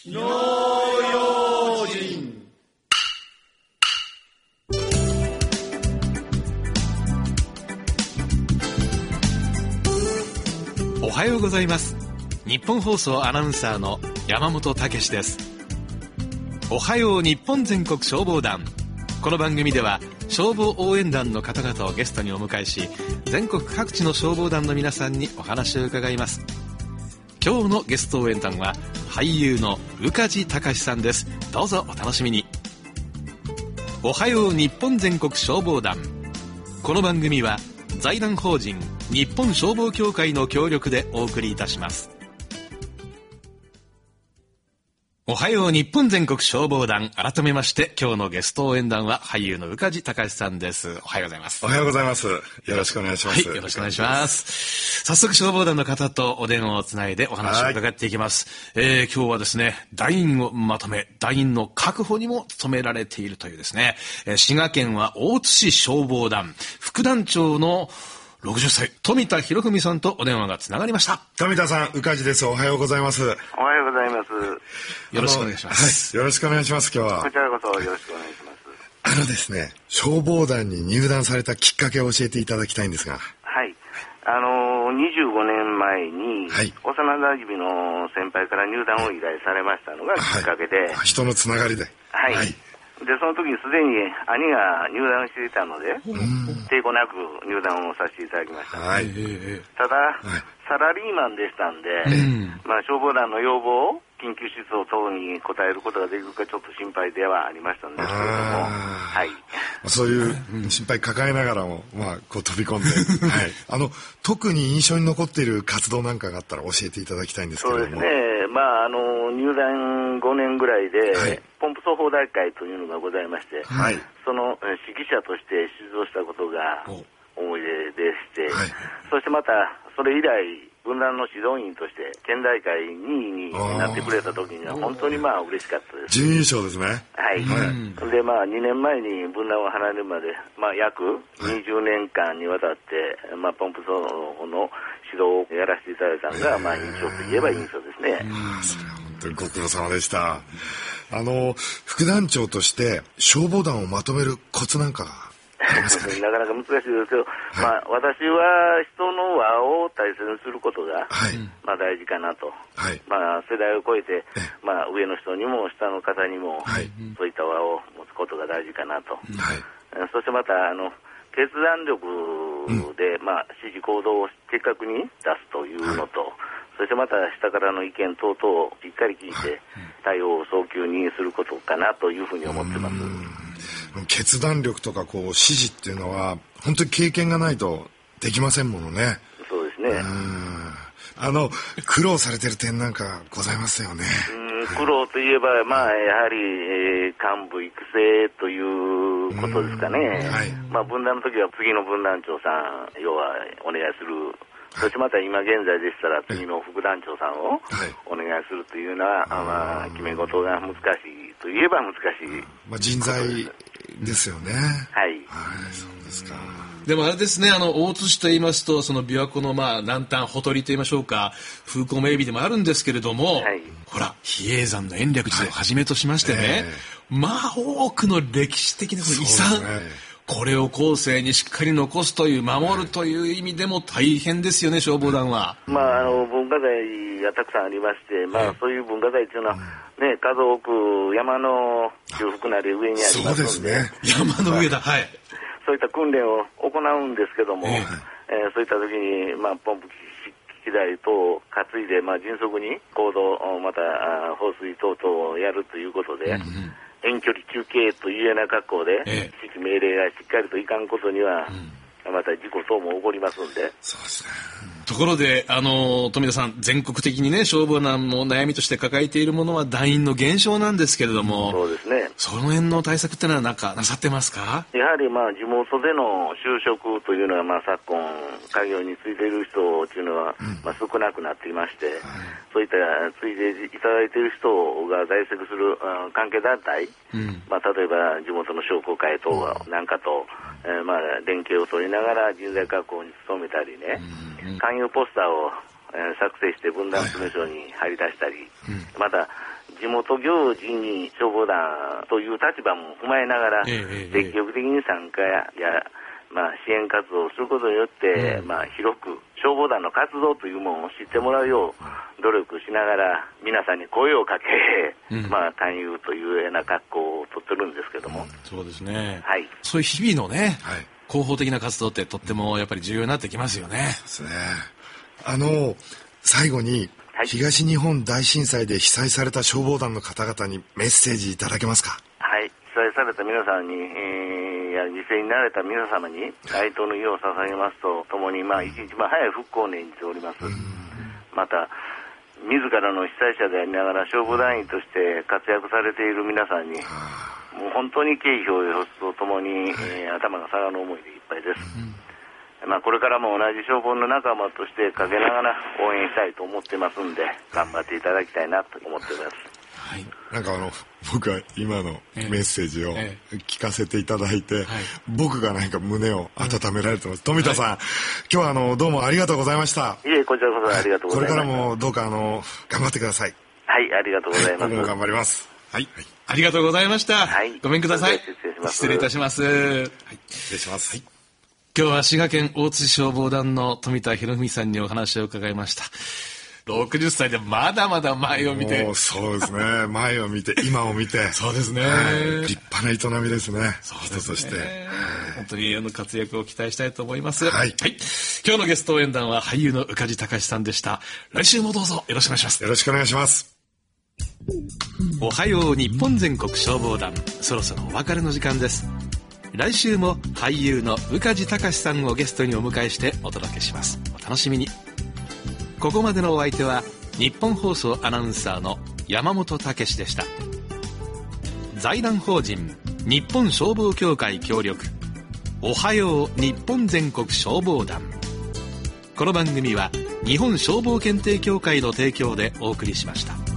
火の用心。 おはようございます。日本放送アナウンサーの山本武史です。おはよう日本全国消防団。この番組では消防応援団の方々をゲストにお迎えし、全国各地の消防団の皆さんにお話を伺います。今日のゲスト応援団は俳優の宇梶隆さんです。どうぞお楽しみに。おはよう日本全国消防団。この番組は財団法人日本消防協会の協力でお送りいたします。おはよう日本全国消防団。改めまして今日のゲスト応援団は俳優の宇梶隆さんです。おはようございます。 おはようございます。よろしくお願いします。 はい、よろしくお願いします。早速消防団の方とお電話をつないでお話を伺っていきます。今日はですね、団員をまとめ、団員の確保にも努められているというですね、滋賀県は大津市消防団副団長の60歳富田博文さんとお電話がつながりました。 富田さん、宇梶です。おはようございます。 おはようございます。 よろしくお願いします。 はい、よろしくお願いします。今日はこちらこそよろしくお願いします。 ですね、消防団に入団されたきっかけを教えていただきたいんですが。 はい、25年前に、 はい、 幼なじみの先輩から入団を依頼されましたのがきっかけで、 はい、人のつながりで、 はい、はい、でその時にすでに兄が入団していたので、抵抗なく入団をさせていただきました。 はい、 ただ、はい、サラリーマンでしたんで、消防団の要望を緊急出動等に応えることができるかちょっと心配ではありましたんですけれども、はい、 そういう心配抱えながらも、こう飛び込んで、はい、特に印象に残っている活動なんかがあったら教えていただきたいんですけれども。 そうですね、入団5年ぐらいで、はい、ポンプ奏法大会というのがございまして、はい、その指揮者として出場したことが思い出でして、はい、そしてまたそれ以来分団の指導員として県大会2位になってくれた時には本当に嬉しかったです。 準優勝ですね。 はい、で2年前に分団を離れるまで、約20年間にわたって、ポンプ奏法の指導をやらせていただいたのが、印象といえば印象ですね。 それは本当にご苦労様でした。副団長として消防団をまとめるコツなんかありますかね。 なかなか難しいですけど、はい、私は人の輪を大切にすることが、はい、大事かなと、はい、世代を超えて、上の人にも下の方にも、はい、そういった輪を持つことが大事かなと、はい、そしてまた決断力で、指示行動を的確に出すというのと、はい、そしてまた下からの意見等々をしっかり聞いて、対応を早急にすることかなというふうに思ってます。 決断力とか指示っていうのは本当に経験がないとできませんものね。 そうですね。 苦労されてる点なんかございますよね。 苦労といえば、やはり、幹部育成ということですかね。はい、分団の時は次の分団長さん要はお願いする、そしてまた今現在でしたら次の副団長さんをお願いするというような、決め事が難しいといえば難しい、 人材ですよね。 はい、 そうですか。 でもあれですね、大津市と言いますとその琵琶湖の南端ほとりと言いましょうか、風光明媚でもあるんですけれども、はい、ほら比叡山の延暦寺をはじめとしましてね、多くの歴史的な遺産、これを後世にしっかり残すという守るという意味でも大変ですよね、消防団は。 文化財がたくさんありまして、そういう文化財というのは、数多く山の中腹なり上にありますので、 山の上だ、はい、 そういった訓練を行うんですけども、そういった時に、ポンプ機材等を担いで、迅速に行動、また放水等々をやるということで、遠距離中継というような格好で、指示命令がしっかりといかんことには、また事故等も起こりますんで。 そうですね。 ところで富田さん、全国的にね消防団も悩みとして抱えているものは団員の減少なんですけれども、 そうですね、 その辺の対策ってのは何かなさってますか。 やはり地元での就職というのは昨今家業についている人というのは、少なくなっていまして、そういったついでいただいている人が在籍する関係団体、例えば地元の商工会等なんかと、連携を取りながら人材確保に努めたりね、勧誘ポスターを作成して分団詰め所に張り出したり、また地元行事に消防団という立場も踏まえながら、積極的に参加や支援活動をすることによって、広く消防団の活動というものを知ってもらうよう努力しながら皆さんに声をかけ、勧誘というような格好をとってるんですけども、 そうですね、 はい、 そういう日々のね、広報的な活動ってとってもやっぱり重要になってきますよね。 そうですね。最後に、東日本大震災で被災された消防団の方々にメッセージいただけますか？ はい、被災された皆さんに、犠牲になられた皆様に哀悼の意を捧げますとともに、一日も早い復興を念じております。また自らの被災者でありながら消防団員として活躍されている皆さんにもう本当に敬意を表すとともに、頭が下がる思いでいっぱいです。これからも同じ消防の仲間としてかけながら応援したいと思ってますんで、頑張っていただきたいなと思っています。 はい、なんか僕は今のメッセージを聞かせていただいて、僕がなんか胸を温められてます。富田さん、今日はどうもありがとうございました。 いえ、こちらこそありがとうございます。 これからもどうか頑張ってください。 はい、ありがとうございます。 僕も頑張ります。 はい、ありがとうございました。ごめんください。失礼いたします。 失礼します。 今日は滋賀県大津市消防団の富田博文さんにお話を伺いました。60歳でまだまだ前を見て、 そうですね、前を見て今を見て、 そうですね、 立派な営みですね。 そうですね、 人として本当に活躍を期待したいと思います。今日のゲスト応援団は俳優の宇梶隆さんでした。来週もどうぞよろしくお願いします。 よろしくお願いします。 おはよう日本全国消防団、そろそろお別れの時間です。来週も俳優の宇梶隆さんをゲストにお迎えしてお届けします。お楽しみに。ここまでのお相手は日本放送アナウンサーの山本武史でした。財団法人日本消防協会協力、おはよう日本全国消防団。この番組は日本消防検定協会の提供でお送りしました。